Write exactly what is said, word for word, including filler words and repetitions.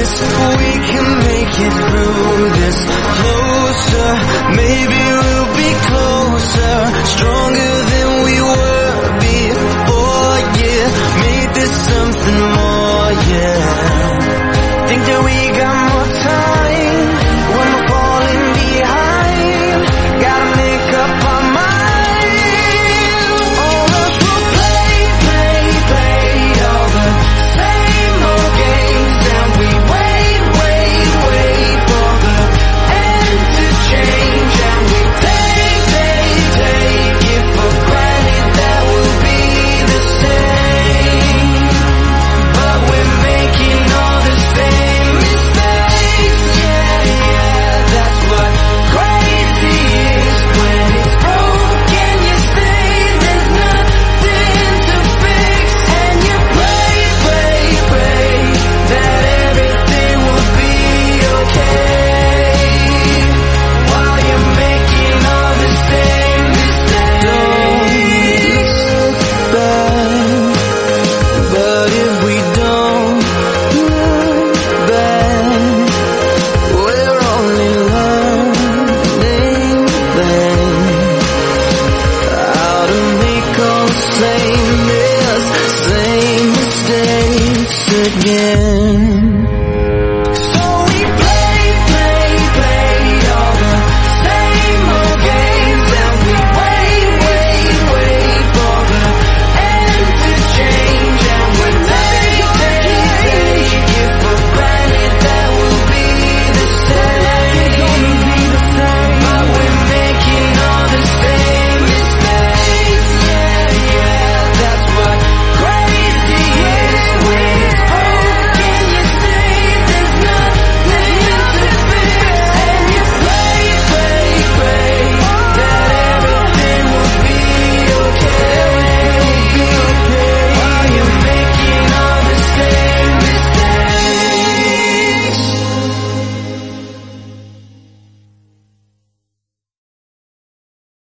we can make it through this. Closer, maybe we'll be closer, stronger than we were before, yeah. Made this something more, yeah. Think that we got more time when we're falling behind. Gotta make up our mind, or else we'll play, play, play all the same old games, and we wait, wait, wait for the end to change, and we take, take, take it for granted that we'll be the same, but we're making all the same mistakes, yeah, yeah, that's what crazy is. When it's broken, you say there's nothing to fix, and you pray, pray, pray that everything will be okay, while you're making all the same mistakes. Don't look back, but if we don't look back, we're only learning then how to make all the same mess, same mistakes again.